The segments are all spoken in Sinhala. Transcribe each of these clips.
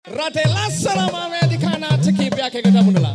රටේ ලස්සනම වේදිකා නාට්‍ය කීපයක් එක දමුණලා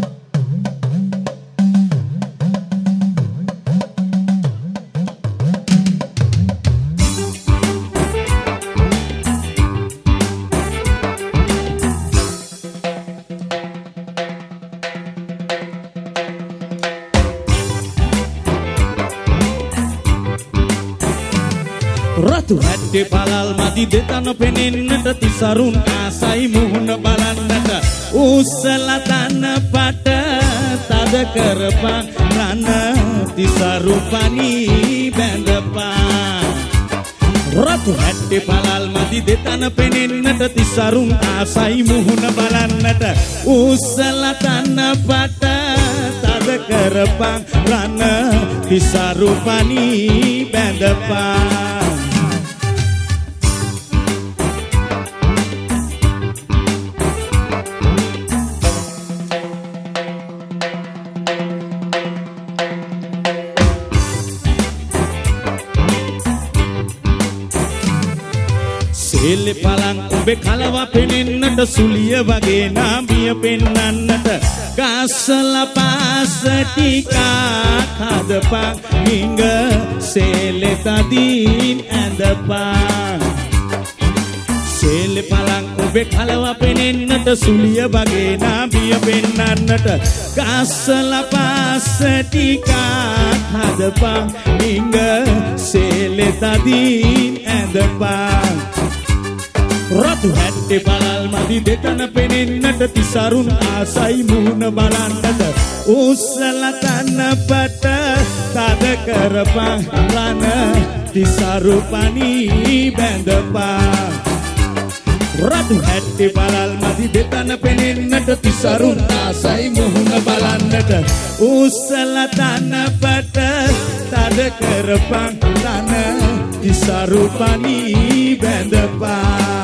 රතු හැට්ටේ පළල් මදි දෙතන පෙනෙන්නට තිසරුන් ආසයි මුහුණ බලන්නට උස්සලා තන පට තද කරපන් රන තිසරු පනී බැඳපන් රතු හැට්ටේ පළල් මදි දෙතන පෙනෙන්නට තිසරුන් ආසයි මුහුණ බලන්නට උස්සලා තන පට තද කරපන් රන තිසරු පනී බැඳපන් එල්ලෙ පලං උඹේ කලව පෙනෙන්නට සුලිය වගේ නාමිය පෙන්නන්නට ගස්සල පාස ටිකක් හදපන් හිඟ සෙල්ලෙ තදින් ඇඳපන් සෙල්ලෙ පලං උඹේ කලව පෙනෙන්නට සුලිය වගේ නාමිය පෙන්නන්නට ගස්සල පාස ටිකක් හදපන් හිඟ සෙල්ලෙ තදින් ඇඳපන් රතු හැට්ටේ පළල් මදි දෙතන පෙනෙන්නට තිසරුන් ආසයි මුහුණ බලන්නට උස්සලා තන පට තද කරපන් රන තිසරු පනී බැඳපන් රතු හැට්ටේ පළල් මදි දෙතන පෙනෙන්නට තිසරුන් ආසයි මුහුණ බලන්නට උස්සලා තන පට තද කරපන් රන තිසරු පනී බැඳපන්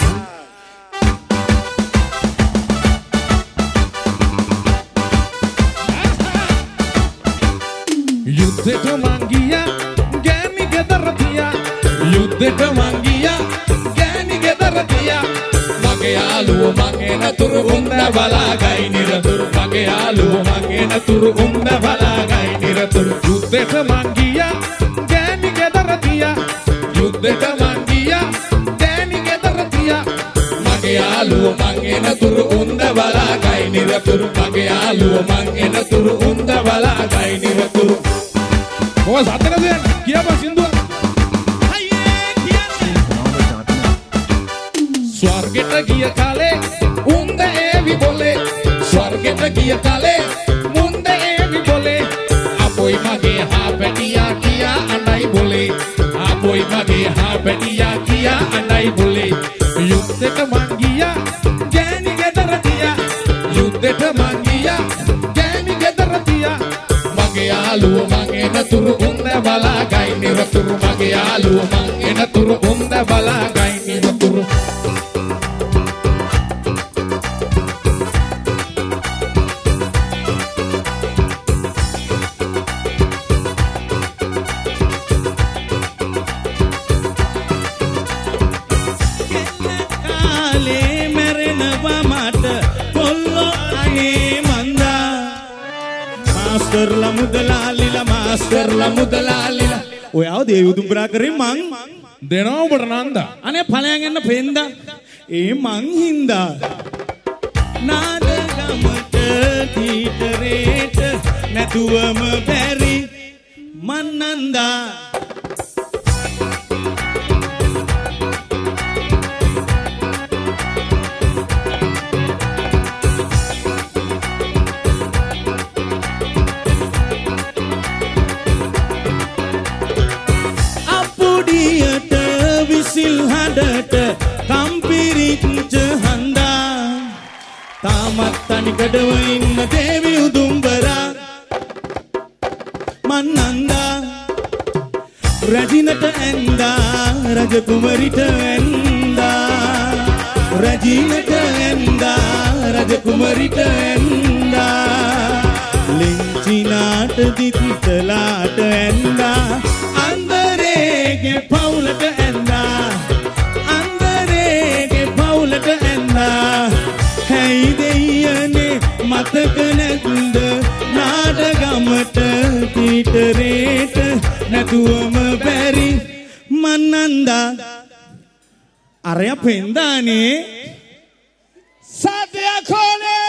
යුද්ධෙට මං ගියා ගෑණි ගෙදර තියා යුද්ධෙට මං ගියා ගෑණි ගෙදර තියා මගේ යාළුවෝ මගේ නතුරු උන්ද බලාගයි නිරතුරු මගේ යාළුවෝ මගේ නතුරු උන්ද බලාගයි නිරතුරු යුද්ධෙට මං ගියා ගෑණි ගෙදර තියා යුද්ධෙට මං ගියා ගෑණි ගෙදර තියා මගේ යාළුවෝ මගේ නතුරු උන්ද බලාගයි නිරතුරු මගේ යාළුවෝ මගේ නතුරු උන්ද බලාගයි නිරතුරු මොකද සතර දෙන්න කියපන් සින්දුව අයියේ කියන්නේ ස්වර්ගෙට ගිය කාලේ උන්ද ඒවි බොලේ ස්වර්ගෙට ගිය කාලේ මුන්ද ඒවි බොලේ අපොයි මගේ හාපැටියා කියා අඬයි බොලේ අපොයි මගේ හාපැටියා කියා අඬයි බොලේ යුද්ධෙට මං ගියා ගෑණි ගෙදර තියා යුද්ධෙට මං ගියා ගෑණි ගෙදර තියා මගේ යාළුවෝ මගේ නතුරු උන්ද බලාගයි නිරතුරු මගේ යාළුවෝ මගේ නතුරු උන්ද බලාගයි නිරතුරු කාලේ මැරෙනවා මට කොල්ලෝ අනේ මන්දා මාස්ටර්ලා මුදලාලිලා ඔයාව දේවුදුම්බරා කරේ මං දෙනවා ඔබට නන්දා අනේ ඵලයන් එන්න පෙන්දා ඒ මං හින්දා නාදගමට තීතරේට නැතුවම බැරි මන් නන්දා විසිල් හඬට කම්පිරිච්ච හන්දා තාමත් තනිකඩව ඉන්න දේවි උදුම්බරා මන්නන්දා රජිනට ඇන්දා රජකුමරිට ඇන්දා රජිනට ඇන්දා රජකුමරිට ඇන්දා ලෙන්චිනාට දිත්තලාට ඇන්දා අන්දරේගේ පවුලට ඇන්දා අන්දරේගේ පවුලට ඇන්දා බටරේට නැතුවම බැරි මන්නන්දා අරය පෙන්දානේ සත්‍ය කෝලේ